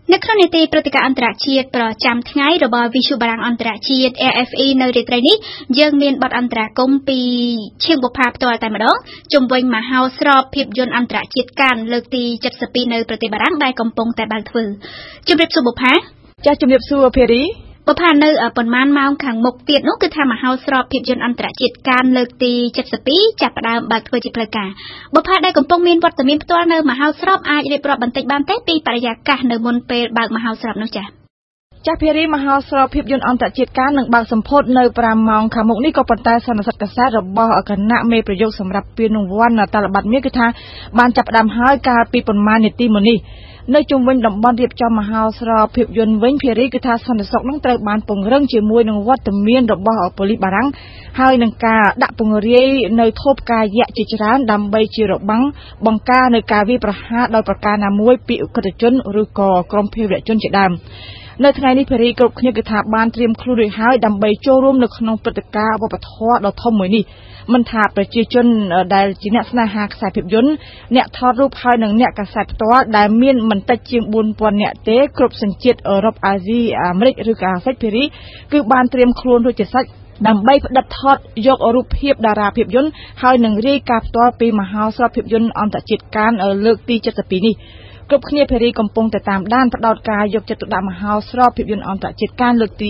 នៅក្នុងនីតិព្រឹត្តិការណ៍អន្តរជាតិប្រចាំថ្ងៃរបស់វិទ្យុបារាំងអន្តរជាតិ RFE នៅរាត្រីនេះយើងមានបទអន្តរាគមន៍ពីឈៀងបុប្ផាផ្ទាល់តែម្ដងជំវិញមហោស្រពភាពយន្តអន្តរជាតិកានលើកទី72នៅប្រទេសបារាំងដែលកំពុងតែបើកធ្វើជំរាបសួរបុប្ផាចាជំរាបសួរភារីបុប្ផានៅប៉ុន្មានម៉ោងខាងមុខទៀតនោះគឺថាមហោស្រពភាពយន្តអន្តរជាតិកានលើកទី72ចាប់ផ្ដើមបើកធ្វើជាផ្លូវការបុប្ផាដែលកំពុងមានវត្តមានផ្ទាល់នៅមហោស្រពអាចរៀបរាប់បន្តិចបានទេពីបរិយាកាសនៅមុនពេលបើកមហោស្រពនោះចាចាភារីមហោស្រពភាពយន្តអន្តរជាតិកាននឹងបើកសម្ពោធនៅ5ម៉ោងខាងមុខនេះក៏ប៉ុន្តែសន្និសីទកាសែតរបស់គណៈមេប្រយោគសម្រាប់ពានរង្វាន់តាលប័តមាសគឺថាបានចាប់ផ្ដើមហើយកាលពីប្រមាណនាទីមុននេះនៅជុំវិញតំបន់រៀបចំមហោស្រពភាពយន្តវិញភារីគឺថាសន្តិសុខនឹងត្រូវបានពង្រឹងជាមួយនឹងវត្តមានរបស់ប៉ូលីសបារាំងហើយនឹងការដាក់ពង្រាយនៅថូបការយៈជាច្រើនដើម្បីជារបាំងបង្ការនៅការវាយប្រហារដោយប្រការណាមួយពីអក្រិតជនឬក៏ក្រុមភេរវជនជាដើមនៅថ្ងៃនេះភារីគ្រប់គ្នាគឺថាបានត្រៀមខ្លួនរួចហើយដើម្បីចូលរួមនៅក្នុងព្រឹត្តិការណ៍វប្បធម៌ដ៏ធំមួយនេះមិនថាប្រជាជនដែលជាអ្នកស្នេហាខ្សែភាពយន្តអ្នកថតរូបហើយនិងអ្នកកាសែតផ្ទាល់ដែលមានមិនតិចជាង 4000 នាក់ទេគ្រប់សញ្ជាតិអឺរ៉ុបអាស៊ីអាមេរិកឬក៏អាហ្វ្រិកភារីគឺបានត្រៀមខ្លួនរួចជាស្រេចដើម្បីផ្ដិតថតយករូបភាពតារាភាពយន្តហើយនឹងរាយការណ៍ផ្ទាល់ពីមហោស្រពភាពយន្តអន្តរជាតិកានលើកទី72នេះគ្រប់គ្នាភារីកំពុងតែតាមដានផ្ដោតការយកចិត្តទុកដាក់មហោស្រពភាពយន្តអន្តរជាតិកានលើកទី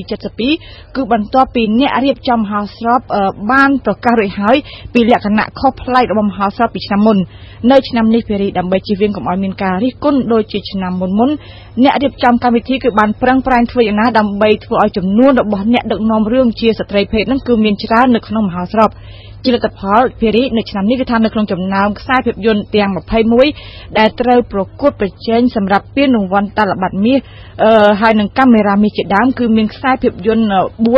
72គឺបន្ទាប់ពីអ្នករៀបចំមហោស្រពបានប្រកាសរួចហើយពីលក្ខណៈខុសប្លែករបស់មហោស្រពពីឆ្នាំមុននៅឆ្នាំនេះភារីដើម្បីជៀសវាងកុំឲ្យមានការរិះគន់ដូចជាឆ្នាំមុនអ្នករៀបចំកម្មវិធីគឺបានប្រឹងប្រែងធ្វើយ៉ាងណាដើម្បីធ្វើឲ្យចំនួនរបស់អ្នកដឹកនាំរឿងជាស្ត្រីភេទនឹងគឺមានច្រើននៅក្នុងមហោស្រពជាលទ្ធផលភារីនៅឆ្នាំនេះគឺថានៅក្នុងចំណោមខ្សែភាពយន្តទាំង21ដែលត្រូវប្រកួតប្រជែងសម្រាប់ពានរង្វាន់តាលប័តមាសហើយនឹងកាមេរ៉ាមាសជាដើមគឺមានខ្សែភាពយន្ត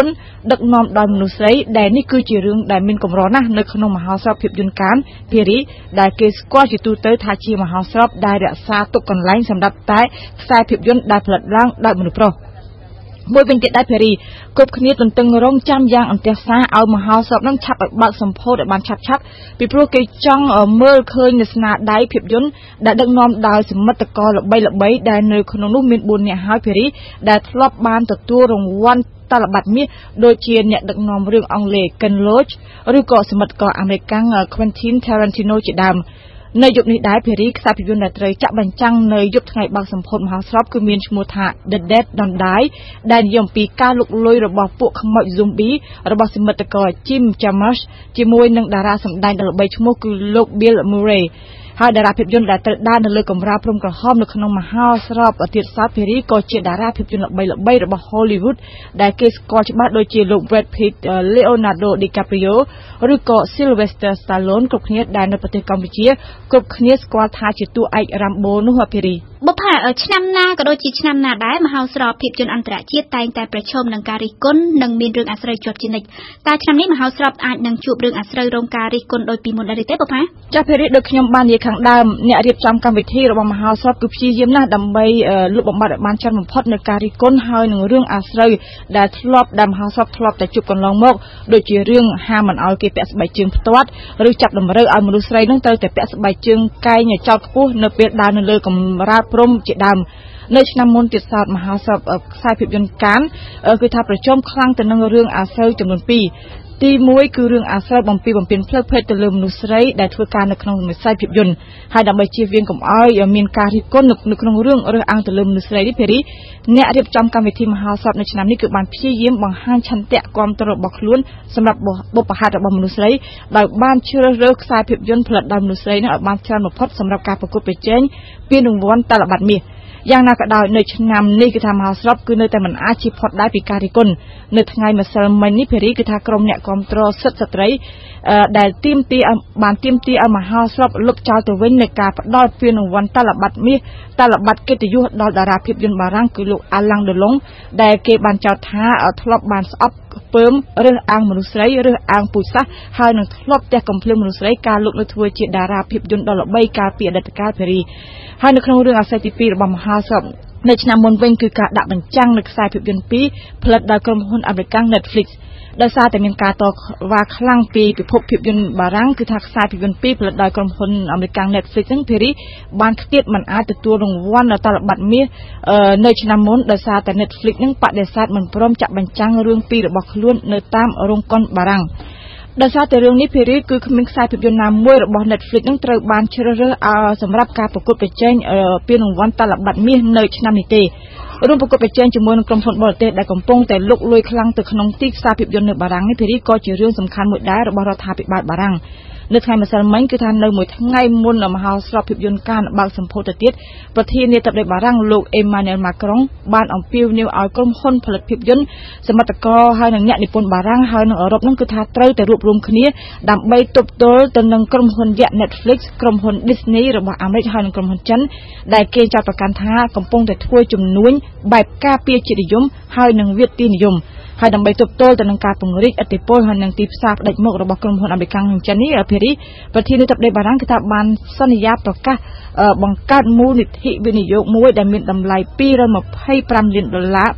4ដឹកនាំដោយមនុស្សស្រីដែលនេះគឺជារឿងដែលមានកម្រណាស់នៅក្នុងមហោស្រពភាពយន្តកានភារីដែលគេស្គាល់ជាទូទៅថាជាមហោស្រពដែលរក្សាទុកកន្លែងសម្រាប់តែខ្សែភាពយន្តដែលផលិតឡើងដោយមនុស្សប្រុសមួយវិញទៀតដែរភារីគ្រប់គ្នាទន្ទឹងរង់ចាំយ៉ាងអន្ទះសារឲ្យមហោស្រពនឹងឆាប់ឲ្យបើកសម្ពោធឲ្យបានឆាប់ពីព្រោះគេចង់មើលឃើញនៅស្នាដៃភាពយន្តដែលដឹកនាំដោយសមិទ្ធករល្បីៗដែលនៅក្នុងនោះមាន4នាក់ហើយភារីដែលធ្លាប់បានទទួលរង្វាន់តាលប័តមាសដូចជាអ្នកដឹកនាំរឿងអង់គ្លេស Ken Loach ឬក៏សមិទ្ធករអាមេរិក Quentin Tarantino ជាដើមនៅយប់នេះដែរភារីខ្សែភាពយន្តដែលត្រូវចាក់បញ្ចាំងនៅយប់ថ្ងៃបើកសម្ពោធមហោស្រពគឺមានឈ្មោះថា The Dead Don't Die ដែលនិយាយអំពីការលុកលុយរបស់ពួកខ្មោច zombie របស់សមិទ្ធករ Jim Jarmusch ជាមួយនឹងតារាសម្ដែងដ៏ល្បីឈ្មោះគឺលោក Bill Murrayហើយតារាភាពយន្តដែលត្រូវដើរនៅលើកម្រាលព្រំក្រហមនៅក្នុងមហោស្រពទៀតសោតភារីក៏ជាតារាភាពយន្តល្បីៗរបស់ Hollywood ដែលគេស្គាល់ច្បាស់ដូចជាលោក Brad Pitt, Leonardo DiCaprio ឬក៏ Sylvester Stallone គ្រប់គ្នាដែលនៅប្រទេសកម្ពុជាគ្រប់គ្នាស្គាល់ថាជាតួឯក Rambo នោះភារីបុប្ផាឆ្នាំណាក៏ដូចជាឆ្នាំណាដែរមហោស្រពភាពយន្តអន្តរជាតិតែងតែប្រឈមនឹងការរិះគន់និងមានរឿងអាស្រូវជាប់ជានិច្ចតែឆ្នាំនេះមហោស្រពអាចនឹងជួបរឿងអាស្រូវរងការរិះគន់ដោយពីមុនដែរទេបុប្ផាចាភារីដូចខ្ញុំបាននិយាយខាងដើមអ្នករៀបចំកម្មវិធីរបស់មហោស្រពគឺព្យាយាមណាស់ដើម្បីលុបបំបាត់ឲ្យបានច្រើនបំផុតនៅការរិះគន់ហើយនឹងរឿងអាស្រូវដែលមហោស្រពធ្លាប់តែជួបកន្លងមកដូចជារឿងហាមមិនឲ្យគេពាក់ស្បែកជើងផ្ទាត់ឬចាប់តម្រូវឲ្យមនុស្សស្រីនឹងត្រូវតែពាក់ស្បែកជើងកែងចោតខ្ពស់នៅពេលដើរនៅលើកម្រាលព្រំជាដើមនៅឆ្នាំមុនទៀតសោតមហោស្រពខ្សែភាពយន្តកានគឺថាប្រជុំខ្លាំងទៅនឹងរឿងអាស្រូវចំនួន2ទី1គឺរឿងអាស្រូវបំពេញផ្លូវភេទទៅលើមនុស្សស្រីដែលធ្វើការនៅក្នុងវិស័យភាពយន្តហើយដើម្បីជៀសវាងកុំឲ្យមានការរិះគន់នៅក្នុងរឿងរើសអើងទៅលើមនុស្សស្រីនេះភារីអ្នករៀបចំកម្មវិធីមហោស្រពនៅឆ្នាំនេះគឺបានព្យាយាមបង្ហាញឆន្ទៈគាំទ្ររបស់ខ្លួនសម្រាប់បុព្វហេតុរបស់មនុស្សស្រីដោយបានជ្រើសរើសខ្សែភាពយន្តផលិតដោយមនុស្សស្រីនឹងឲ្យបានច្រើនបំផុតសម្រាប់ការប្រកួតប្រជែងពានរង្វាន់តាលប័តមាសយ៉ាងណាក៏ដោយនៅឆ្នាំនេះគឺថាមហោស្រពគឺនៅតែមិនអាចជៀសផុតដែរពីការរិះគន់នៅថ្ងៃម្សិលមិញនេះភារីគឺថាក្រុមអ្នកគាំទ្រសិទ្ធិស្ត្រីដែលទាមទារឲ្យមហោស្រពលុបចោលទៅវិញនៃការផ្ដល់ពានរង្វាន់តាលប័តមាសតាលប័តកិត្តិយសដល់តារាភាពយន្តបារាំងគឺលោក Alain Delon ដែលគេបានចោទថាធ្លាប់បានស្អប់ពើមរើសអើងមនុស្សស្រីរើសអើងពូជសាសន៍ហើយនឹងធ្លាប់ទះកំភ្លើងមនុស្សស្រីការលោកនៅធ្វើជាតារាភាពយន្តដ៏ល្បីកាលពីអតីតកាលភារីហើយនៅក្នុងរឿងអាស្រូវទី2របស់មហោស្រពនៅឆ្នាំមុនវិញគឺការដាក់បញ្ចាំងនៅខ្សែភាពយន្ត2ផលិតដោយក្រុមហ៊ុនអាមេរិក Netflix ដោយសារតែមានការតវ៉ាខ្លាំងពីពិភពភាពយន្តបារាំងគឺថាខ្សែភាពយន្ត2ផលិតដោយក្រុមហ៊ុនអាមេរិក Netflix ហ្នឹងភារីបានខ្ទាតមិនអាចទទួលរង្វាន់តលប័តមាសនៅឆ្នាំមុនដោយសារតែ Netflix ហ្នឹងបដិសេធមិនព្រមចាក់បញ្ចាំងរឿងពីររបស់ខ្លួននៅតាមរោងកុនបារាំងដោយសារតែរឿងនេះភារីគឺគ្មានខ្សែភាពយន្តណាមួយរបស់ Netflix នឹងត្រូវបានជ្រើសរើសសម្រាប់ការប្រកួតប្រជែងពានរង្វាន់តលប័តមាសនៅឆ្នាំនេះទេរួមប្រកួតប្រជែងជាមួយនឹងក្រុមហ៊ុនបរទេសដែលកំពុងតែលុកលុយខ្លាំងទៅក្នុងទីផ្សារភាពយន្តនៅបារាំងនេះភារីក៏ជារឿងសំខាន់មួយដែររបស់រដ្ឋាភិបាលបារាំងនៅថ្ងៃម្សិលមិញគឺថានៅមួយថ្ងៃមុនមហោស្រពភាពយន្តកានបើកសម្ពោធទៅទៀតប្រធានាធិបតីបារាំងលោក Emmanuel Macron បានអំពាវនាវឲ្យក្រុមហ៊ុនផលិតភាពយន្តសមត្ថករហើយនិងអ្នកនិពន្ធបារាំងហើយនិងអឺរ៉ុបនោះគឺថាត្រូវតែរួបរวมគ្នាដើម្បីទប់ទល់ទៅនឹងក្រុមហ៊ុនយក្ស Netflix ក្រុមហ៊ុន Disney របស់អាមេរិកហើយនិងក្រុមហ៊ុនចិនដែលគេចាត់ប្រកាន់ថាកំពុងតែធ្វើជំនួញបែបការពារជាតិនិយមហើយនិងវិទ្យានិយមហើយដើម្បីទប់ទល់ទៅនឹងការពង្រីកឥទ្ធិពលហើយនិងទីផ្សារផ្ដាច់មុខរបស់ក្រុមហ៊ុនអាមេរិកនិងចិននេះភារីប្រធានាធិបតីបារាំងគឺថាបានសន្យាប្រកាសបង្កើតមូលនិធិវិនិយោគមួយដែលមានតម្លៃ$225 លាន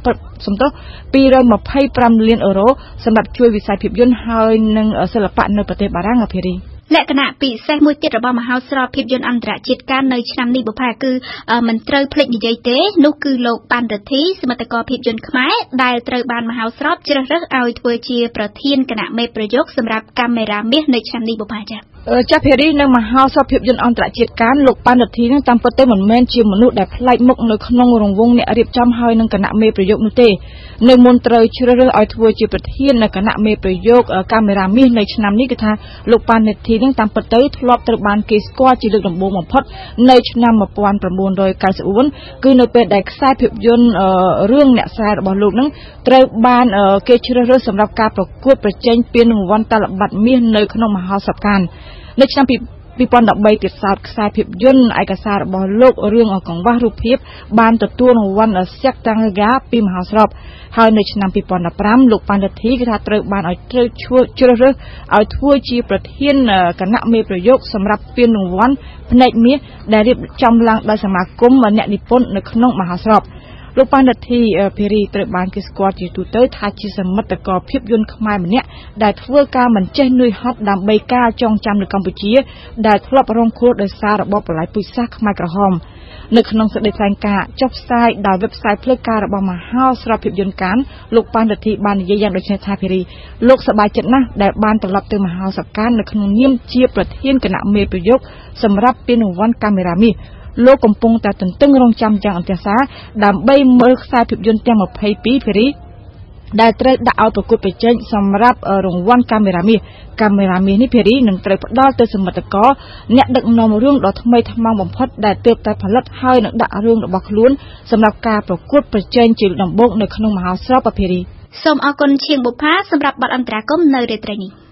225 លានអឺរ៉ូសម្រាប់ជួយវិស័យភាពយន្តហើយនិងសិល្បៈនៅប្រទេសបារាំងភារីលក្ខណៈពិសេសមួយទៀតរបស់មហោស្រពភាពយន្តអន្តរជាតិកាននៅឆ្នាំនេះបុប្ផាគឺមិនត្រូវភ្លេចនិយាយទេនោះគឺលោកប៉ាន់រិទ្ធីសមត្ថករភាពយន្តខ្មែរដែលត្រូវបានមហោស្រពជ្រើសរើសឲ្យធ្វើជាប្រធានគណៈមេប្រយោគសម្រាប់កាមេរ៉ាមាសនៅឆ្នាំនេះបុប្ផាចា៎ភារីនៅមហោស្រពភាពយន្តអន្តរជាតិកានលោកប៉ាន់រិទ្ធីនឹងតាមពិតទៅមិនមែនជាមនុស្សដែលប្លែកមុខនៅក្នុងរង្វង់អ្នករៀបចំហើយនឹងគណៈមេប្រយោគនោះទេនៅមុនត្រូវជ្រើសរើសឲ្យធ្វើជាប្រធានគណៈមេប្រយោគកាមេរ៉ាមាសនៅឆ្នាំនេះគឺថាលោកប៉ាន់រិទ្ធីនឹងតាមពិតទៅធ្លាប់ត្រូវបានគេស្គាល់ជាលើកដំបូងបំផុតនៅឆ្នាំ1994គឺនៅពេលដែលខ្សែភាពយន្តរឿងអ្នកស្រែរបស់លោកនឹងត្រូវបានគេជ្រើសរើសសម្រាប់ការប្រកួតប្រជែងពានរង្វាន់តលប័តមាសនៅក្នុងមហោស្រពកាននៅឆ្នាំ2013ទៀតសោតខ្សែភាពយន្តឯកសាររបស់លោករឿងកង្វះរូបភាពបានទទួលរង្វាន់សៀកតាំងហ្គាពីមហោស្រពហើយនៅឆ្នាំ2015លោកប៉ាន់រិទ្ធីគឺថាត្រូវបានឲ្យជ្រើសរើសឲ្យធ្វើជាប្រធានគណៈមេប្រយោគសម្រាប់ពានរង្វាន់ផ្នែកមាសដែលរៀបចំឡើងដោយសមាគមអ្នកនិពន្ធនៅក្នុងមហោស្រពលោកប៉ាន់រិទ្ធីភារីត្រូវបានគេស្គាល់ជាទូទៅថាជាសមិទ្ធករភាពយន្តខ្មែរម្នាក់ដែលធ្វើការមិនចេះនឿយហត់ដើម្បីការចងចាំនៅកម្ពុជាដែលធ្លាប់រងគ្រោះដោយសាររបបប្រល័យពូជសាសន៍ខ្មែរក្រហមនៅក្នុងសេចក្តីថ្លែងការណ៍ចុះផ្សាយដោយ website ផ្លូវការរបស់មហោស្រពភាពយន្តកានលោកប៉ាន់រិទ្ធីបាននិយាយយ៉ាងដូចនេះថាភារីលោកសប្បាយចិត្តណាស់ដែលបានត្រឡប់ទៅមហោស្រពកាននៅក្នុងនាមជាប្រធានគណៈមេប្រយោគសម្រាប់ពានរង្វាន់កាមេរ៉ាមាសលោកកំពុងតែទន្ទឹងរង់ចាំយ៉ាងអន្ទះសារដើម្បីមើលខ្សែភាពយន្តទាំង22ភារីដែលត្រូវដាក់ឲ្យប្រកួតប្រជែងសម្រាប់រង្វាន់កាមេរ៉ាមាសនេះភារីនឹងត្រូវផ្ដល់ទៅសមិទ្ធករអ្នកដឹកនាំរឿងដ៏ថ្មីថ្មោងបំផុតដែលទើបតែផលិតហើយនឹងដាក់រឿងរបស់ខ្លួនសម្រាប់ការប្រកួតប្រជែងជាដំបូងនៅក្នុងមហោស្រពភារីសូមអរគុណជាងបុប្ផាសម្រាប់បទអន្តរាគមន៍នៅរាត្រីនេះ